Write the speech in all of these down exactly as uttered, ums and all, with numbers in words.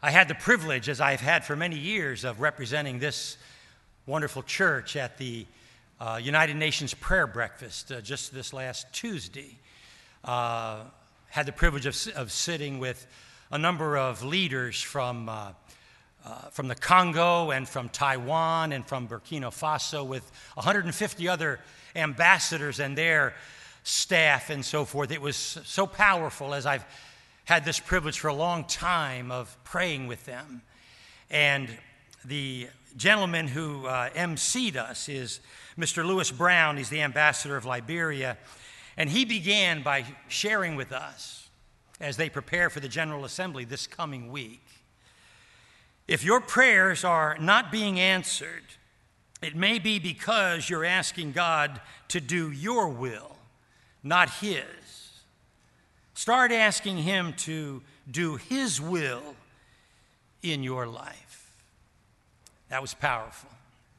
I had the privilege, as I've had for many years, of representing this wonderful church at the uh, United Nations Prayer Breakfast uh, just this last Tuesday. Uh, had the privilege of, of sitting with a number of leaders from, uh, uh, from the Congo and from Taiwan and from Burkina Faso, with one hundred fifty other ambassadors and their staff and so forth. It was so powerful, as I've had this privilege for a long time of praying with them. And the gentleman who uh, emceed us is Mister Lewis Brown. He's the ambassador of Liberia. And he began by sharing with us, as they prepare for the General Assembly this coming week, if your prayers are not being answered, it may be because you're asking God to do your will, not His. Start asking Him to do His will in your life. That was powerful.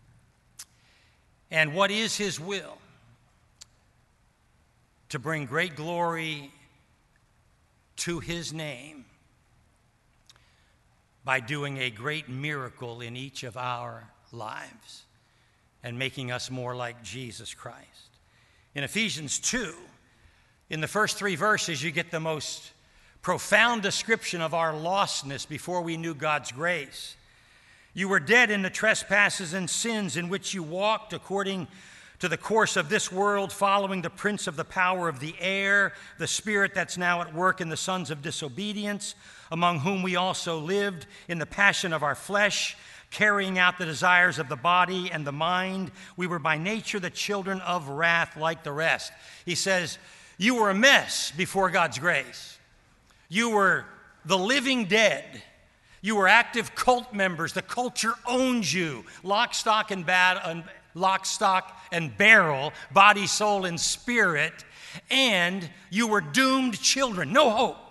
And what is His will? To bring great glory to His name by doing a great miracle in each of our lives and making us more like Jesus Christ. In Ephesians two, in the first three verses, you get the most profound description of our lostness before we knew God's grace. You were dead in the trespasses and sins in which you walked according to the course of this world, following the prince of the power of the air, the spirit that's now at work in the sons of disobedience, among whom we also lived in the passion of our flesh, carrying out the desires of the body and the mind. We were by nature the children of wrath like the rest. He says, you were a mess before God's grace. You were the living dead. You were active cult members. The culture owns you. Lock, stock, and bad, lock, stock, and barrel, body, soul, and spirit. And you were doomed children. No hope.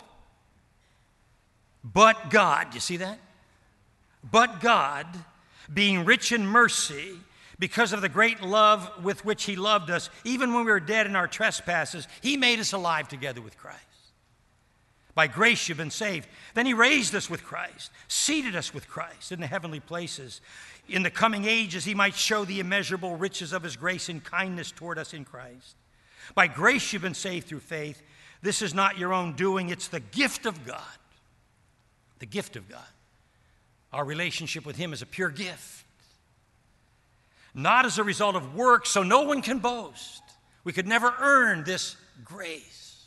But God, you see that? But God, being rich in mercy, because of the great love with which He loved us, even when we were dead in our trespasses, He made us alive together with Christ. By grace you've been saved. Then He raised us with Christ, seated us with Christ in the heavenly places. In the coming ages He might show the immeasurable riches of His grace and kindness toward us in Christ. By grace you've been saved through faith. This is not your own doing, it's the gift of God. The gift of God. Our relationship with Him is a pure gift. Not as a result of work, so no one can boast. We could never earn this grace.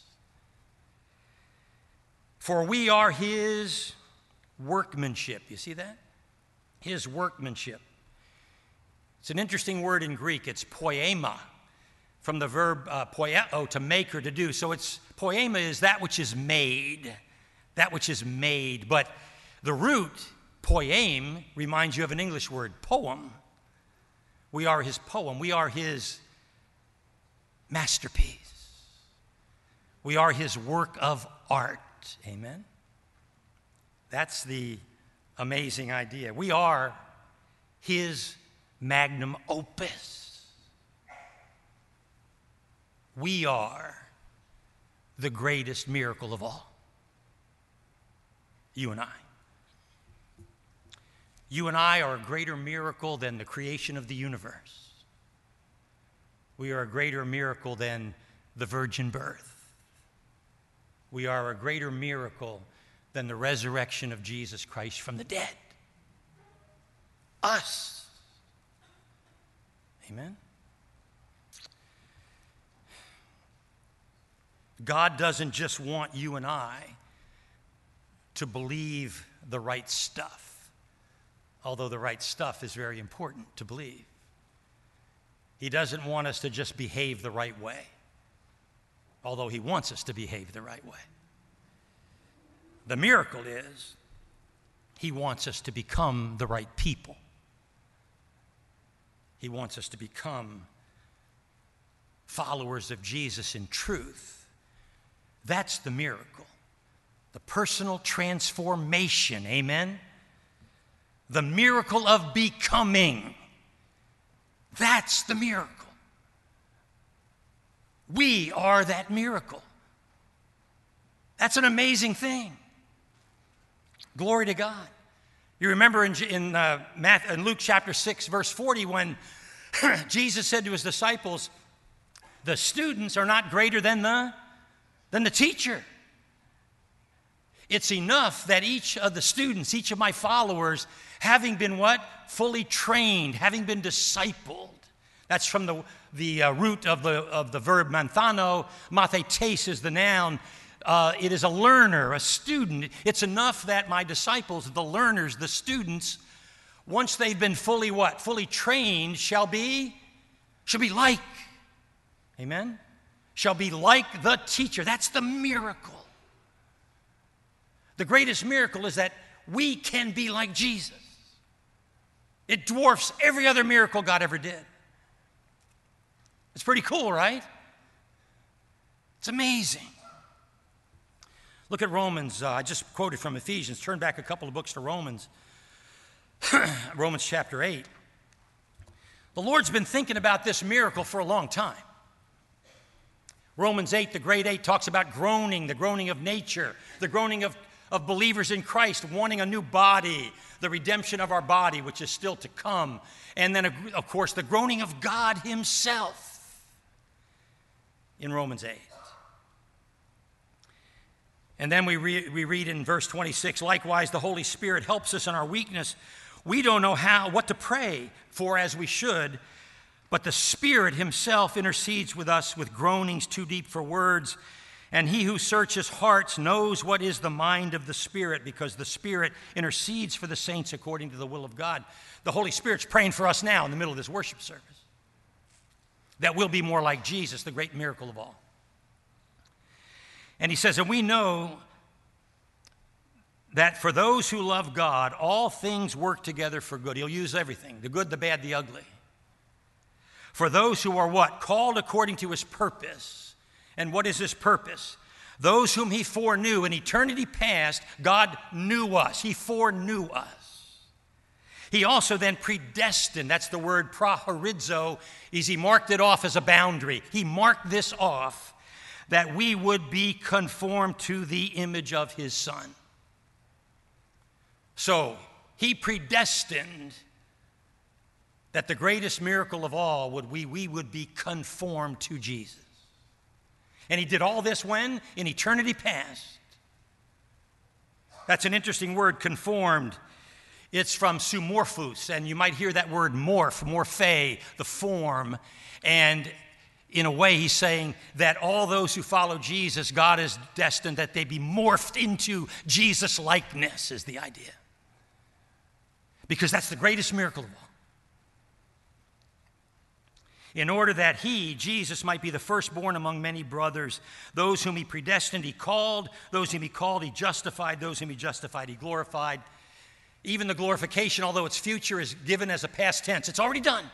For we are His workmanship. You see that? His workmanship. It's an interesting word in Greek. It's poema, from the verb uh, poieo, to make or to do. So it's poema is that which is made, that which is made. But the root, poem, reminds you of an English word, poem. We are His poem. We are His masterpiece. We are His work of art. Amen? That's the amazing idea. We are His magnum opus. We are the greatest miracle of all. You and I. You and I are a greater miracle than the creation of the universe. We are a greater miracle than the virgin birth. We are a greater miracle than the resurrection of Jesus Christ from the dead. Us. Amen? God doesn't just want you and I to believe the right stuff. Although the right stuff is very important to believe. He doesn't want us to just behave the right way, although He wants us to behave the right way. The miracle is He wants us to become the right people. He wants us to become followers of Jesus in truth. That's the miracle. The personal transformation, amen? The miracle of becoming. That's the miracle. We are that miracle. That's an amazing thing. Glory to God. You remember in, in, uh, Matthew, in Luke chapter six, verse forty, when Jesus said to his disciples, the students are not greater than the, than the teacher. It's enough that each of the students, each of my followers, having been what? Fully trained, having been discipled. That's from the, the uh, root of the, of the verb manthano. Mathetes is the noun. Uh, it is a learner, a student. It's enough that my disciples, the learners, the students, once they've been fully what? Fully trained, shall be, shall be like, amen? Shall be like the teacher. That's the miracle. The greatest miracle is that we can be like Jesus. It dwarfs every other miracle God ever did. It's pretty cool, right? It's amazing. Look at Romans. Uh, I just quoted from Ephesians. Turn back a couple of books to Romans. Romans chapter eight. The Lord's been thinking about this miracle for a long time. Romans eight, the great eight, talks about groaning, the groaning of nature, the groaning of, of believers in Christ, wanting a new body, the redemption of our body, which is still to come. And then, of course, the groaning of God himself in Romans eight. And then we, re- we read in verse twenty-six, likewise, the Holy Spirit helps us in our weakness. We don't know how, what to pray for as we should, but the Spirit himself intercedes with us with groanings too deep for words. And he who searches hearts knows what is the mind of the Spirit, because the Spirit intercedes for the saints according to the will of God. The Holy Spirit's praying for us now in the middle of this worship service, that we'll be more like Jesus, the great miracle of all. And he says, and we know that for those who love God, all things work together for good. He'll use everything, the good, the bad, the ugly. For those who are what? Called according to his purpose. And what is his purpose? Those whom he foreknew in eternity past, God knew us. He foreknew us. He also then predestined. That's the word prohorizo, is he marked it off as a boundary. He marked this off that we would be conformed to the image of his Son. So he predestined that the greatest miracle of all would we, we would be conformed to Jesus. And he did all this when? In eternity past. That's an interesting word, conformed. It's from sumorphos, and you might hear that word morph, morphe, the form. And in a way, he's saying that all those who follow Jesus, God is destined that they be morphed into Jesus' likeness, is the idea. Because that's the greatest miracle of all. In order that he, Jesus, might be the firstborn among many brothers. Those whom he predestined, he called. Those whom he called, he justified. Those whom he justified, he glorified. Even the glorification, although its future is given as a past tense, it's already done.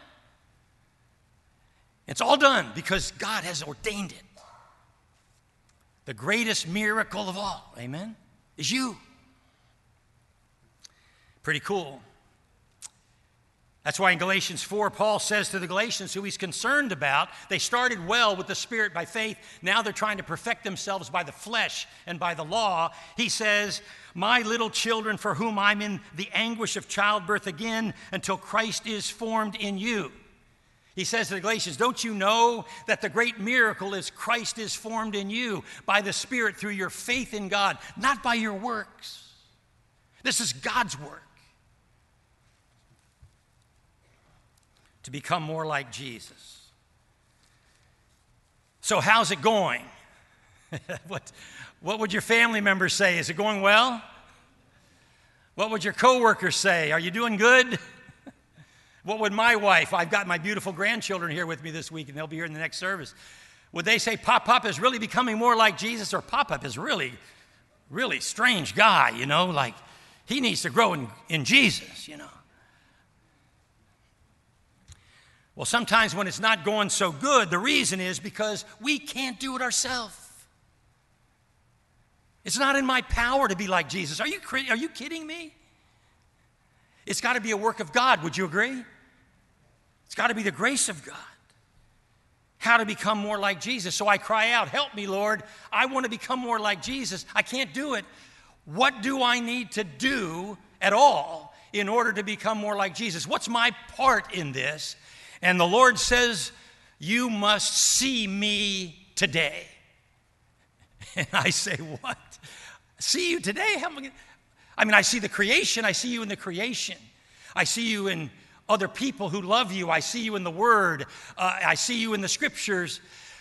It's all done because God has ordained it. The greatest miracle of all, amen, is you. Pretty cool. That's why in Galatians four, Paul says to the Galatians, who he's concerned about, they started well with the Spirit by faith. Now they're trying to perfect themselves by the flesh and by the law. He says, my little children, for whom I'm in the anguish of childbirth again until Christ is formed in you. He says to the Galatians, don't you know that the great miracle is Christ is formed in you by the Spirit through your faith in God, not by your works. This is God's work. To become more like Jesus. So how's it going? what, what would your family members say? Is it going well? What would your coworkers say? Are you doing good? What would my wife, I've got my beautiful grandchildren here with me this week, and they'll be here in the next service. Would they say, Pop-Pop is really becoming more like Jesus, or Pop-Pop is really, really strange guy, you know, like he needs to grow in, in Jesus, you know. Well, sometimes when it's not going so good, the reason is because we can't do it ourselves. It's not in my power to be like Jesus. Are you, are you kidding me? It's got to be a work of God. Would you agree? It's got to be the grace of God. How to become more like Jesus. So I cry out, help me, Lord. I want to become more like Jesus. I can't do it. What do I need to do at all in order to become more like Jesus? What's my part in this? And the Lord says, you must see me today. And I say, what? See you today? How am I gonna... I mean, I see the creation. I see you in the creation. I see you in other people who love you. I see you in the Word. Uh, I see you in the Scriptures.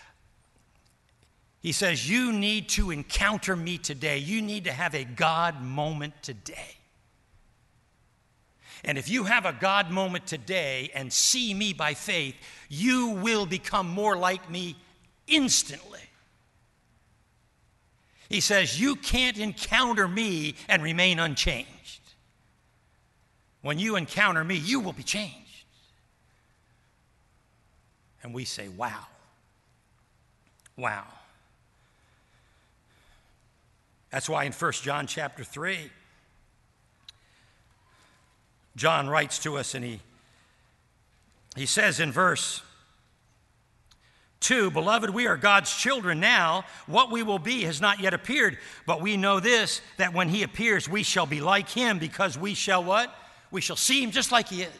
He says, you need to encounter me today. You need to have a God moment today. And if you have a God moment today and see me by faith, you will become more like me instantly. He says, you can't encounter me and remain unchanged. When you encounter me, you will be changed. And we say, wow. Wow. That's why in First John chapter three, John writes to us, and he, he says in verse two, beloved, we are God's children now. What we will be has not yet appeared, but we know this, that when he appears, we shall be like him, because we shall what? We shall see him just like he is.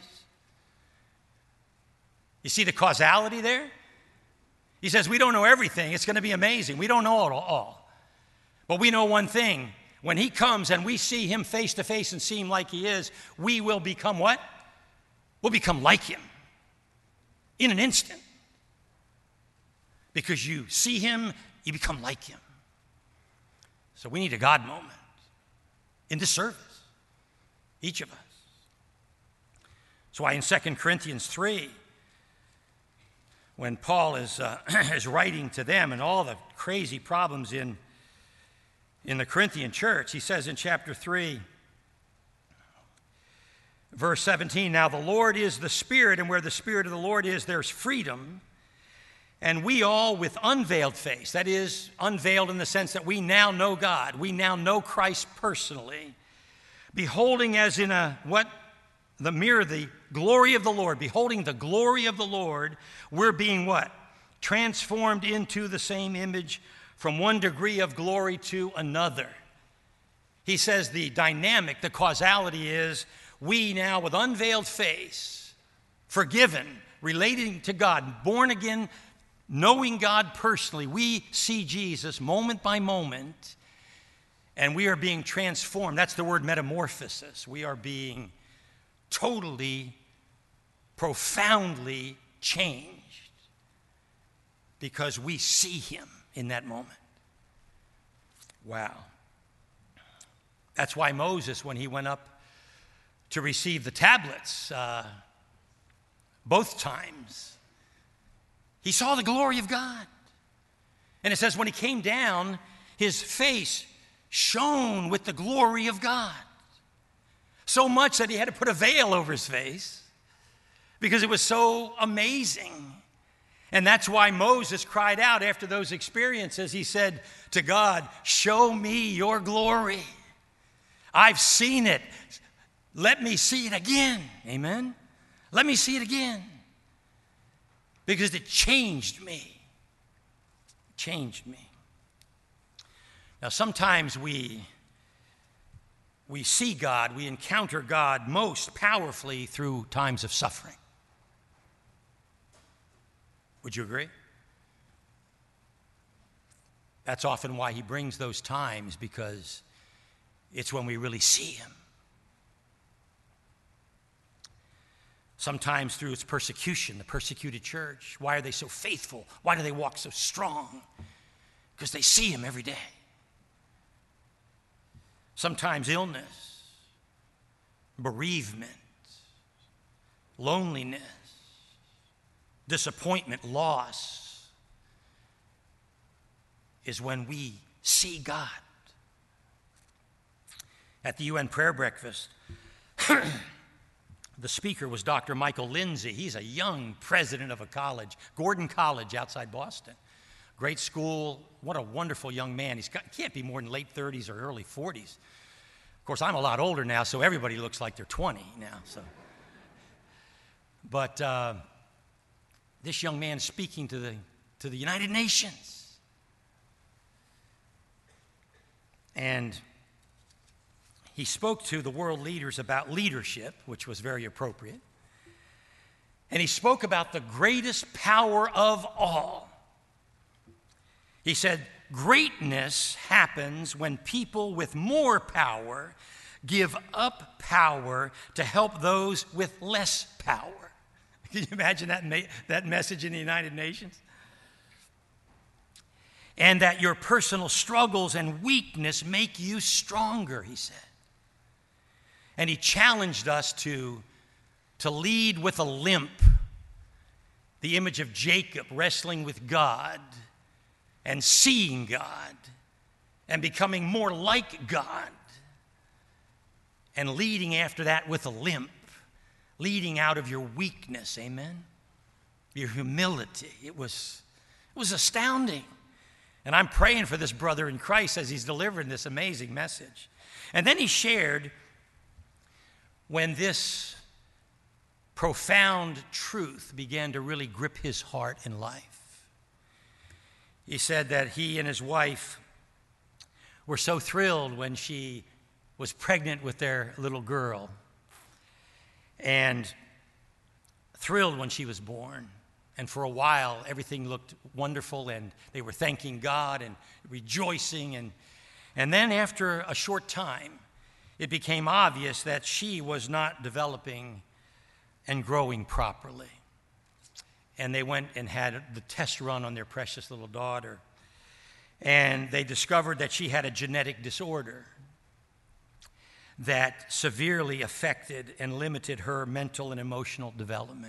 You see the causality there? He says, we don't know everything. It's going to be amazing. We don't know it all. But we know one thing. When he comes and we see him face to face and see him like he is, we will become what? We'll become like him in an instant. Because you see him, you become like him. So we need a God moment in this service, each of us. That's why in Second Corinthians three, when Paul is, uh, is writing to them and all the crazy problems in In the Corinthian church, he says in chapter three, verse seventeen, now the Lord is the Spirit, and where the Spirit of the Lord is, there's freedom. And we all with unveiled face, that is, unveiled in the sense that we now know God, we now know Christ personally, beholding as in a, what? The mirror, the glory of the Lord, beholding the glory of the Lord, we're being what? Transformed into the same image from one degree of glory to another. He says the dynamic, the causality is we now with unveiled face, forgiven, relating to God, born again, knowing God personally, we see Jesus moment by moment, and we are being transformed. That's the word metamorphosis. We are being totally, profoundly changed because we see him in that moment. Wow. That's why Moses, when he went up to receive the tablets, uh, both times, he saw the glory of God. And it says when he came down, his face shone with the glory of God. So much that he had to put a veil over his face because it was so amazing. And that's why Moses cried out after those experiences. He said to God, show me your glory. I've seen it. Let me see it again. Amen? Let me see it again. Because it changed me. It changed me. Now, sometimes we, we see God, we encounter God most powerfully through times of suffering. Would you agree? That's often why he brings those times, because it's when we really see him. Sometimes through its persecution, the persecuted church. Why are they so faithful? Why do they walk so strong? Because they see him every day. Sometimes illness, bereavement, loneliness, disappointment, loss, is when we see God. At the U N prayer breakfast, the speaker was Doctor Michael Lindsay. He's a young president of a college, Gordon College outside Boston. Great school. What a wonderful young man. He's got, he can't be more than late thirties or early forties. Of course, I'm a lot older now, so everybody looks like they're twenty now. So, But uh, this young man speaking to the, to the United Nations. And he spoke to the world leaders about leadership, which was very appropriate. And he spoke about the greatest power of all. He said, greatness happens when people with more power give up power to help those with less power. Can you imagine that, ma- that message in the United Nations? And that your personal struggles and weakness make you stronger, he said. And he challenged us to, to lead with a limp, the image of Jacob wrestling with God and seeing God and becoming more like God, and leading after that with a limp, leading out of your weakness, amen? Your humility. It was, it was astounding. And I'm praying for this brother in Christ as he's delivering this amazing message. And then he shared when this profound truth began to really grip his heart and life. He said that he and his wife were so thrilled when she was pregnant with their little girl, and thrilled when she was born. And for a while, everything looked wonderful, and they were thanking God and rejoicing. And, and then after a short time, it became obvious that she was not developing and growing properly. And they went and had the test run on their precious little daughter. And they discovered that she had a genetic disorder that severely affected and limited her mental and emotional development.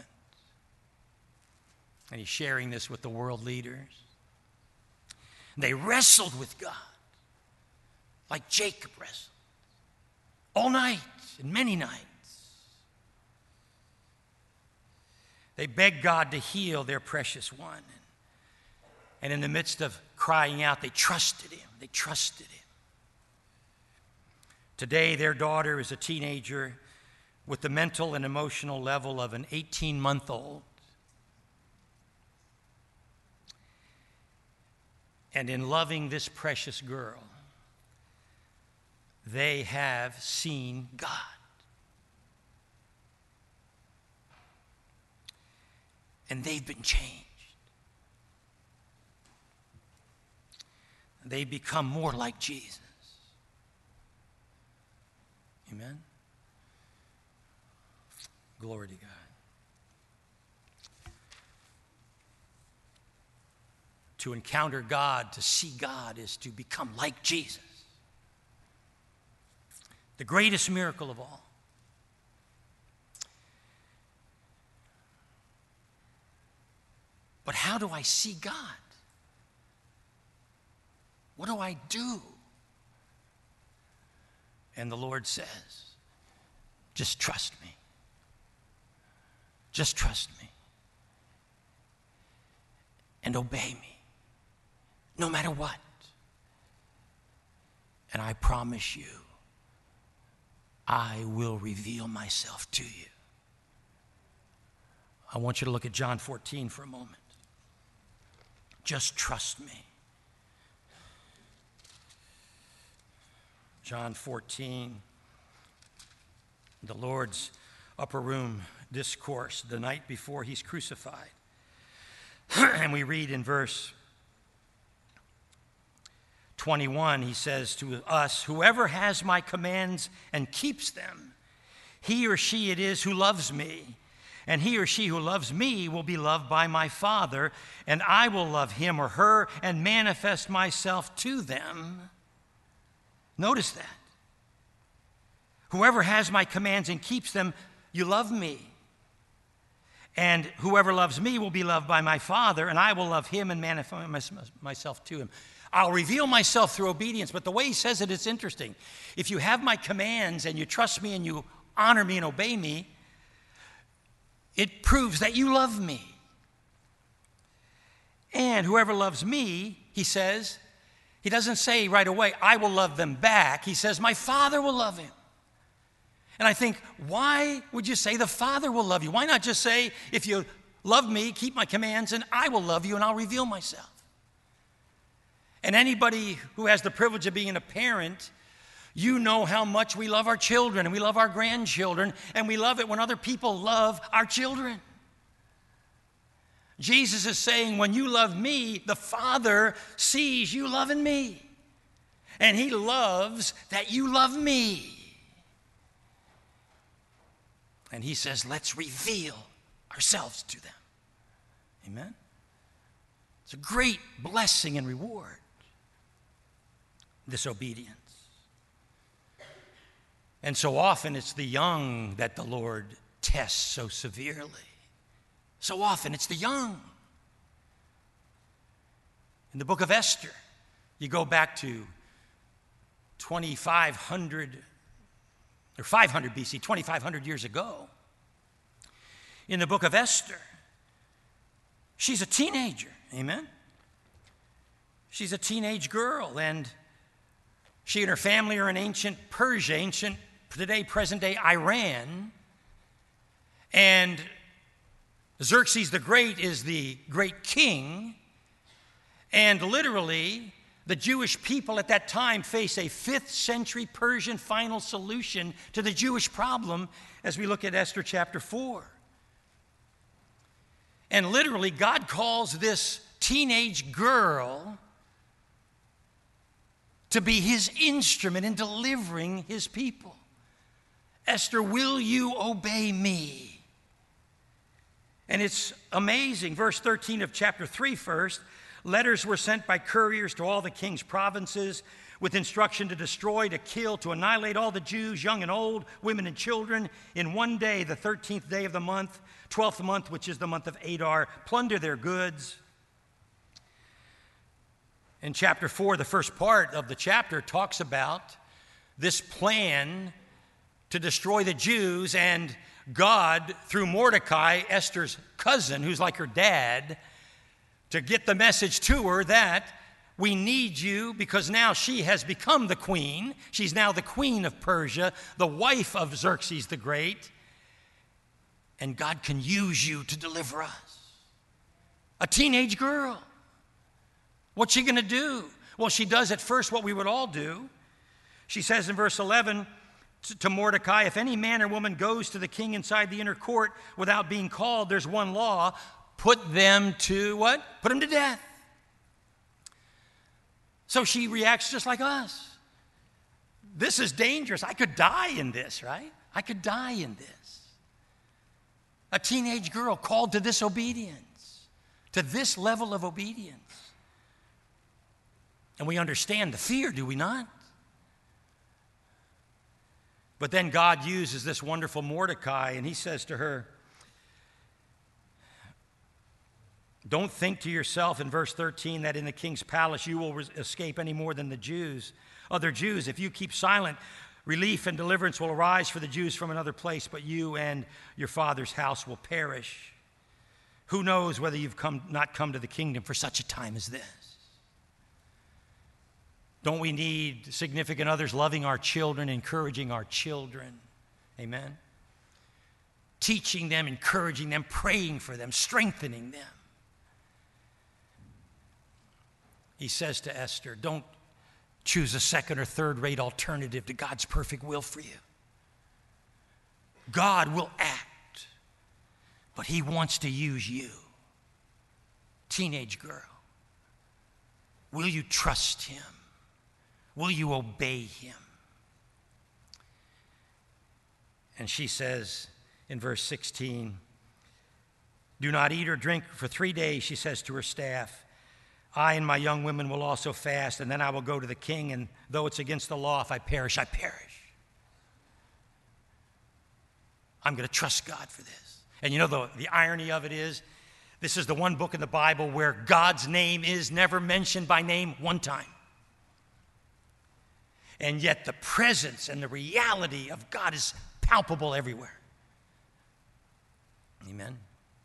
And he's sharing this with the world leaders. They wrestled with God like Jacob wrestled all night and many nights. They begged God to heal their precious one. And in the midst of crying out, they trusted him. They trusted him. Today, their daughter is a teenager with the mental and emotional level of an eighteen-month-old. And in loving this precious girl, they have seen God. And they've been changed. They've become more like Jesus. Amen? Glory to God. To encounter God, to see God, is to become like Jesus. The greatest miracle of all. But how do I see God? What do I do? And the Lord says, just trust me. Just trust me. And obey me, no matter what. And I promise you, I will reveal myself to you. I want you to look at John fourteen for a moment. Just trust me. John fourteen, the Lord's upper room discourse the night before he's crucified. And we read in verse twenty-one, he says to us, whoever has my commands and keeps them, he or she it is who loves me. And he or she who loves me will be loved by my Father, and I will love him or her and manifest myself to them. Notice that. Whoever has my commands and keeps them, you love me. And whoever loves me will be loved by my Father, and I will love him and manifest myself to him. I'll reveal myself through obedience, but the way he says it, it's interesting. If you have my commands and you trust me and you honor me and obey me, it proves that you love me. And whoever loves me, he says, he doesn't say right away, I will love them back. He says, my Father will love him. And I think, why would you say the Father will love you? Why not just say, if you love me, keep my commands, and I will love you and I'll reveal myself? And anybody who has the privilege of being a parent, You know how much we love our children and we love our grandchildren, and we love it when other people love our children. Jesus is saying, when you love me, the Father sees you loving me. And he loves that you love me. And he says, let's reveal ourselves to them. Amen? It's a great blessing and reward, this obedience. And so often it's the young that the Lord tests so severely. So often it's the young. In the book of Esther, you go back to twenty-five hundred or five hundred B C, twenty-five hundred years ago. In the book of Esther, she's a teenager, amen? She's a teenage girl, and she and her family are in ancient Persia, ancient, today, present-day Iran. And Xerxes the Great is the great king, and literally, the Jewish people at that time face a fifth century Persian final solution to the Jewish problem as we look at Esther chapter four. And literally, God calls this teenage girl to be his instrument in delivering his people. Esther, will you obey me? And it's amazing. Verse thirteen of chapter three first. Letters were sent by couriers to all the king's provinces with instruction to destroy, to kill, to annihilate all the Jews, young and old, women and children, in one day, the thirteenth day of the month, twelfth month, which is the month of Adar, plunder their goods. In chapter four, the first part of the chapter talks about this plan to destroy the Jews, and God, through Mordecai, Esther's cousin, who's like her dad, to get the message to her that we need you because now she has become the queen. She's now the queen of Persia, the wife of Xerxes the Great, and God can use you to deliver us. A teenage girl. What's she going to do? Well, she does at first what we would all do. She says in verse eleven to Mordecai, if any man or woman goes to the king inside the inner court without being called, there's one law. Put them to what? Put them to death. So she reacts just like us. This is dangerous. I could die in this, right? I could die in this. A teenage girl called to this obedience, to this level of obedience. And we understand the fear, do we not? But then God uses this wonderful Mordecai, and he says to her, don't think to yourself in verse thirteen that in the king's palace you will escape any more than the Jews, other Jews. If you keep silent, relief and deliverance will arise for the Jews from another place, but you and your father's house will perish. Who knows whether you've come, not come to the kingdom for such a time as this? Don't we need significant others loving our children, encouraging our children? Amen? Teaching them, encouraging them, praying for them, strengthening them. He says to Esther, don't choose a second or third rate alternative to God's perfect will for you. God will act, but he wants to use you. Teenage girl, will you trust him? Will you obey him? And she says in verse sixteen, do not eat or drink for three days, she says to her staff. I and my young women will also fast, and then I will go to the king, and though it's against the law, if I perish, I perish. I'm going to trust God for this. And you know, the, the irony of it is, this is the one book in the Bible where God's name is never mentioned by name one time. And yet the presence and the reality of God is palpable everywhere. Amen.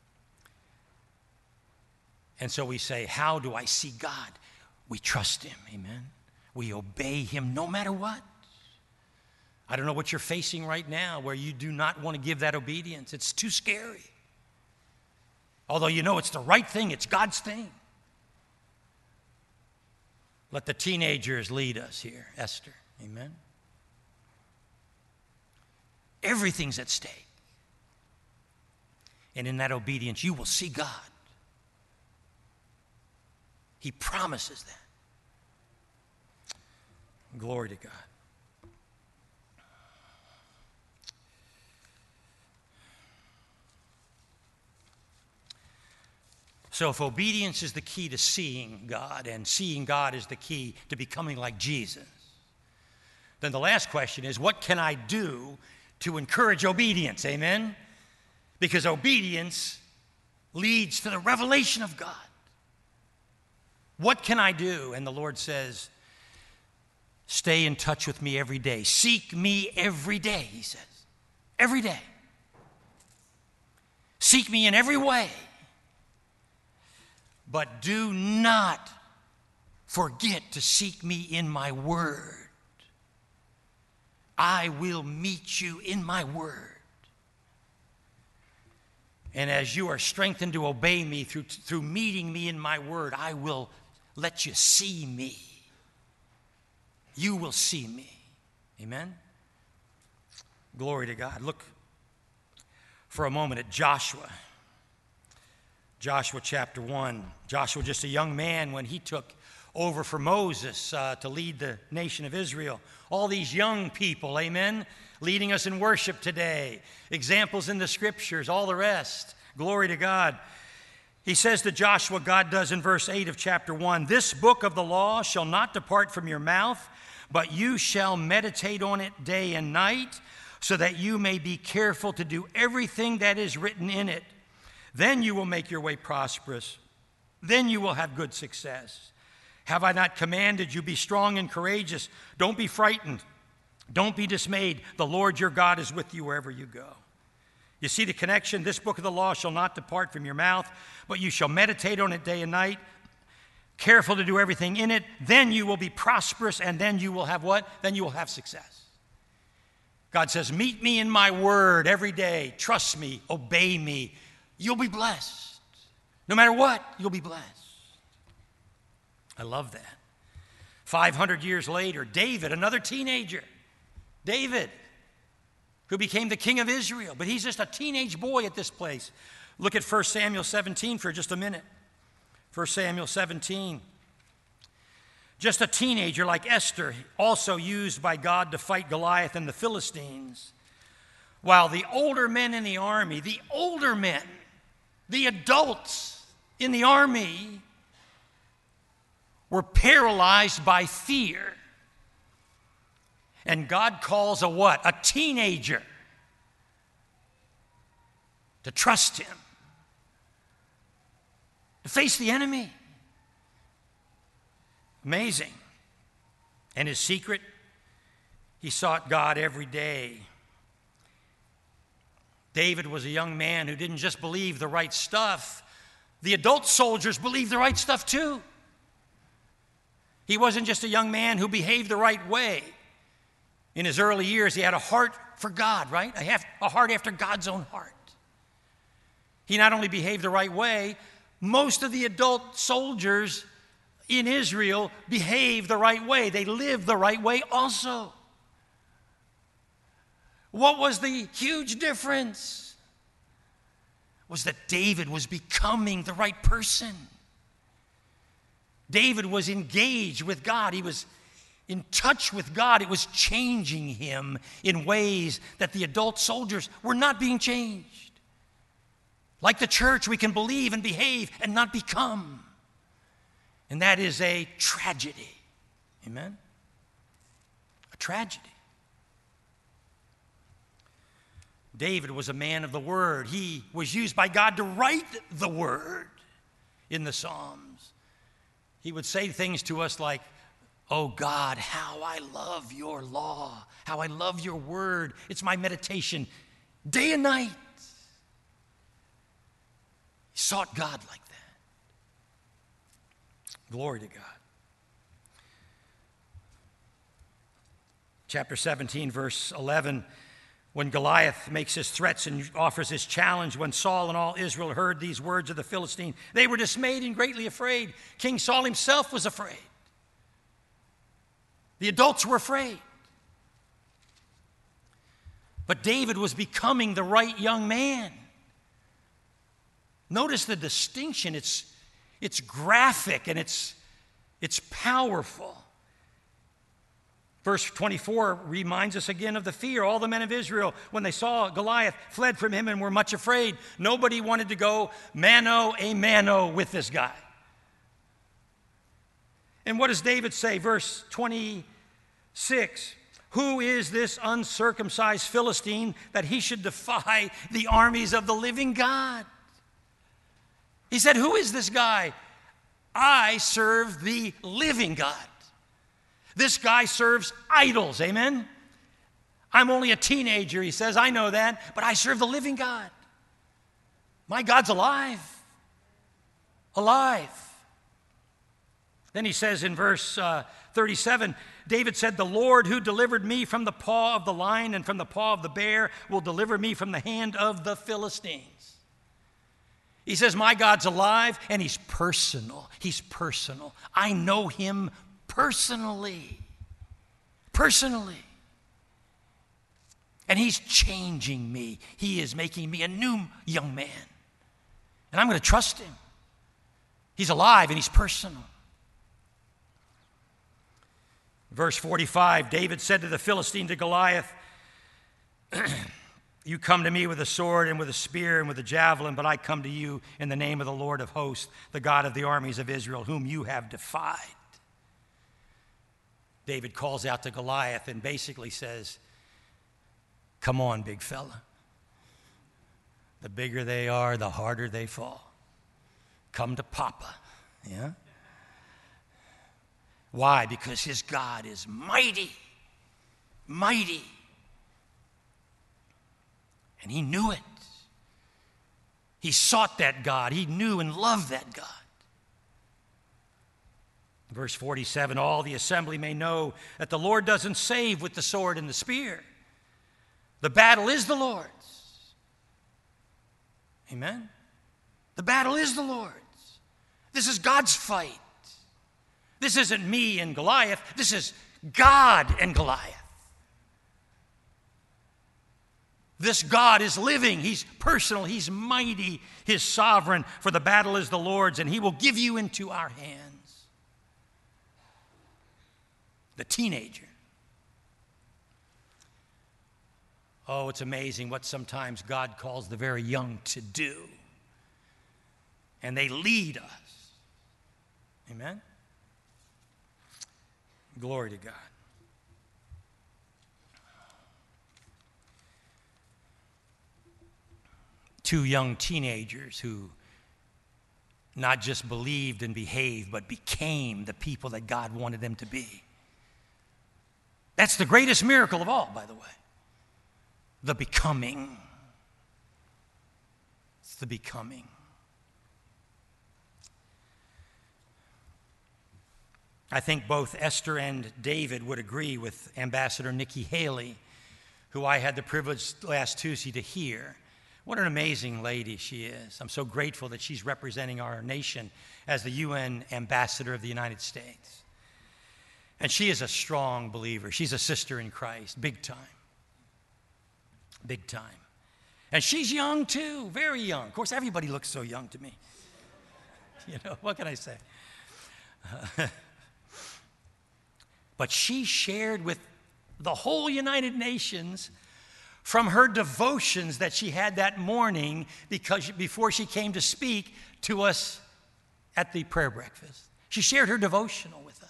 And so we say, how do I see God? We trust him, amen? We obey him no matter what. I don't know what you're facing right now where you do not want to give that obedience. It's too scary. Although you know it's the right thing, it's God's thing. Let the teenagers lead us here, Esther, amen? Everything's at stake. And in that obedience, you will see God. He promises that. Glory to God. So if obedience is the key to seeing God, and seeing God is the key to becoming like Jesus, then the last question is, what can I do to encourage obedience? Amen? Because obedience leads to the revelation of God. What can I do? And the Lord says, stay in touch with me every day. Seek me every day, he says. Every day. Seek me in every way. But do not forget to seek me in my word. I will meet you in my word. And as you are strengthened to obey me through, through meeting me in my word, I will let you see me. You will see me. Amen? Glory to God. Look for a moment at Joshua. Joshua chapter one. Joshua, just a young man when he took over for Moses uh, to lead the nation of Israel. All these young people, amen, leading us in worship today. Examples in the scriptures, all the rest. Glory to God. He says to Joshua, God does in verse eight of chapter one, this book of the law shall not depart from your mouth, but you shall meditate on it day and night, so that you may be careful to do everything that is written in it. Then you will make your way prosperous. Then you will have good success. Have I not commanded you, be strong and courageous? Don't be frightened. Don't be dismayed. The Lord your God is with you wherever you go. You see the connection? This book of the law shall not depart from your mouth, but you shall meditate on it day and night, careful to do everything in it. Then you will be prosperous, and then you will have what? Then you will have success. God says, meet me in my word every day. Trust me. Obey me. You'll be blessed. No matter what, you'll be blessed. I love that. five hundred years later, David, another teenager, David, who became the king of Israel, but he's just a teenage boy at this place. Look at First Samuel seventeen for just a minute. First Samuel seventeen. Just a teenager like Esther, also used by God to fight Goliath and the Philistines. While the older men in the army, the older men, the adults in the army were paralyzed by fear. And God calls a what? A teenager to trust him, to face the enemy. Amazing. And his secret, he sought God every day. David was a young man who didn't just believe the right stuff. The adult soldiers believed the right stuff too. He wasn't just a young man who behaved the right way. In his early years, he had a heart for God, right? A, half, a heart after God's own heart. He not only behaved the right way, most of the adult soldiers in Israel behaved the right way. They lived the right way also. What was the huge difference? Was that David was becoming the right person. David was engaged with God. He was in touch with God. It was changing him in ways that the adult soldiers were not being changed. Like the church, we can believe and behave and not become. And that is a tragedy. Amen? A tragedy. David was a man of the word. He was used by God to write the word in the Psalms. He would say things to us like, oh God, how I love your law, how I love your word. It's my meditation day and night. He sought God like that. Glory to God. Chapter seventeen, verse eleven, when Goliath makes his threats and offers his challenge, when Saul and all Israel heard these words of the Philistine, they were dismayed and greatly afraid. King Saul himself was afraid. The adults were afraid. But David was becoming the right young man. Notice the distinction. It's, it's graphic and it's, it's powerful. Verse twenty-four reminds us again of the fear. All the men of Israel, when they saw Goliath, fled from him and were much afraid. Nobody wanted to go mano a mano with this guy. And what does David say? Verse twenty-six. Who is this uncircumcised Philistine that he should defy the armies of the living God? He said, who is this guy? I serve the living God. This guy serves idols, amen? I'm only a teenager, he says, I know that, but I serve the living God. My God's alive. Alive. Then he says in verse uh, thirty-seven, David said, the Lord who delivered me from the paw of the lion and from the paw of the bear will deliver me from the hand of the Philistines. He says, my God's alive, and he's personal. He's personal. I know him personally. Personally. And he's changing me. He is making me a new young man. And I'm going to trust him. He's alive and he's personal. Verse forty-five, David said to the Philistine, to Goliath, you come to me with a sword and with a spear and with a javelin, but I come to you in the name of the Lord of hosts, the God of the armies of Israel, whom you have defied. David calls out to Goliath and basically says, come on, big fella. The bigger they are, the harder they fall. Come to Papa, yeah? Why? Because his God is mighty, mighty. And he knew it. He sought that God. He knew and loved that God. Verse forty-seven, all the assembly may know that the Lord doesn't save with the sword and the spear. The battle is the Lord's. Amen? The battle is the Lord's. This is God's fight. This isn't me and Goliath. This is God and Goliath. This God is living. He's personal. He's mighty. He's sovereign. For the battle is the Lord's, and he will give you into our hands. The teenager. Oh, it's amazing what sometimes God calls the very young to do. And they lead us. Amen? Glory to God. Two young teenagers who not just believed and behaved, but became the people that God wanted them to be. That's the greatest miracle of all, by the way. The becoming. It's the becoming. I think both Esther and David would agree with Ambassador Nikki Haley, who I had the privilege last Tuesday to hear. What an amazing lady she is. I'm so grateful that she's representing our nation as the U N ambassador of the United States. And she is a strong believer. She's a sister in Christ, big time. Big time. And she's young too, very young. Of course, everybody looks so young to me. You know, what can I say? But she shared with the whole United Nations from her devotions that she had that morning because before she came to speak to us at the prayer breakfast. She shared her devotional with us.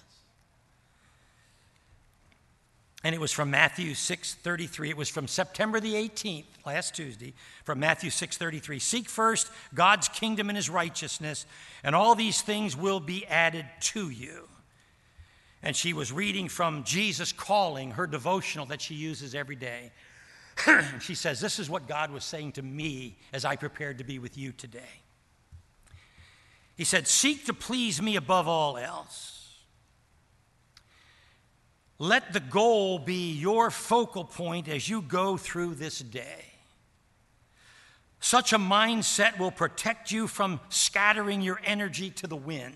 And it was from Matthew six thirty-three. It was from September the eighteenth, last Tuesday, from Matthew six thirty-three. Seek first God's kingdom and his righteousness, and all these things will be added to you. And she was reading from Jesus Calling, her devotional that she uses every day. She says, this is what God was saying to me as I prepared to be with you today. He said, seek to please me above all else. Let the goal be your focal point as you go through this day. Such a mindset will protect you from scattering your energy to the winds.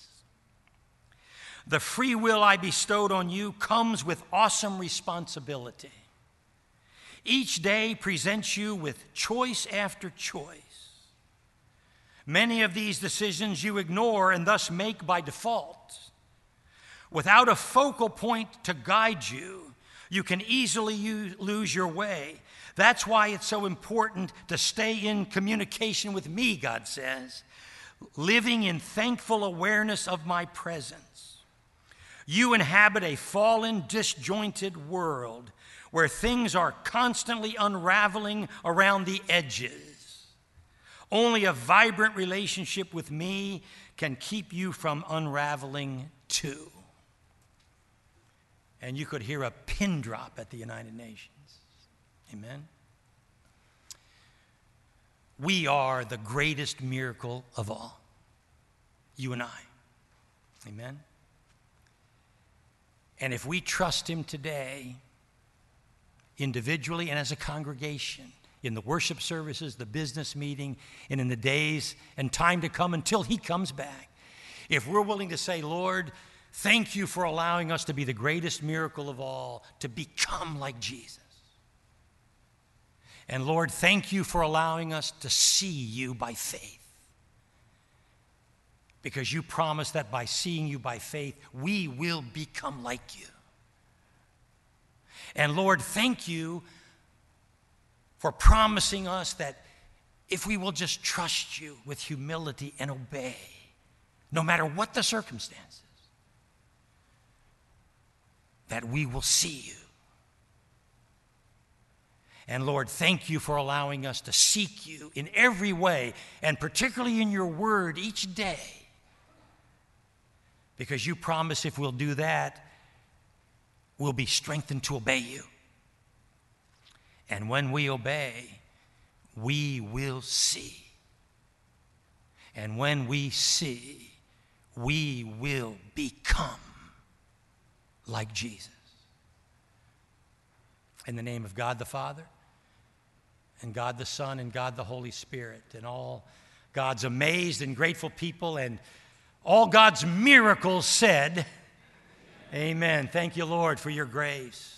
The free will I bestowed on you comes with awesome responsibility. Each day presents you with choice after choice. Many of these decisions you ignore and thus make by default. Without a focal point to guide you, you can easily use, lose your way. That's why it's so important to stay in communication with me, God says, living in thankful awareness of my presence. You inhabit a fallen, disjointed world where things are constantly unraveling around the edges. Only a vibrant relationship with me can keep you from unraveling too. And you could hear a pin drop at the United Nations. Amen. We are the greatest miracle of all. You and I. Amen. And if we trust him today, individually and as a congregation, in the worship services, the business meeting, and in the days and time to come until he comes back, if we're willing to say, Lord, thank you for allowing us to be the greatest miracle of all, to become like Jesus. And Lord, thank you for allowing us to see you by faith. Because you promised that by seeing you by faith, we will become like you. And Lord, thank you for promising us that if we will just trust you with humility and obey, no matter what the circumstances, that we will see you. And Lord, thank you for allowing us to seek you in every way, and particularly in your word each day. Because you promise if we'll do that, we'll be strengthened to obey you. And when we obey, we will see. And when we see, we will become like Jesus. In the name of God the Father, and God the Son, and God the Holy Spirit, and all God's amazed and grateful people, and all God's miracles said, amen. Thank you, Lord, for your grace.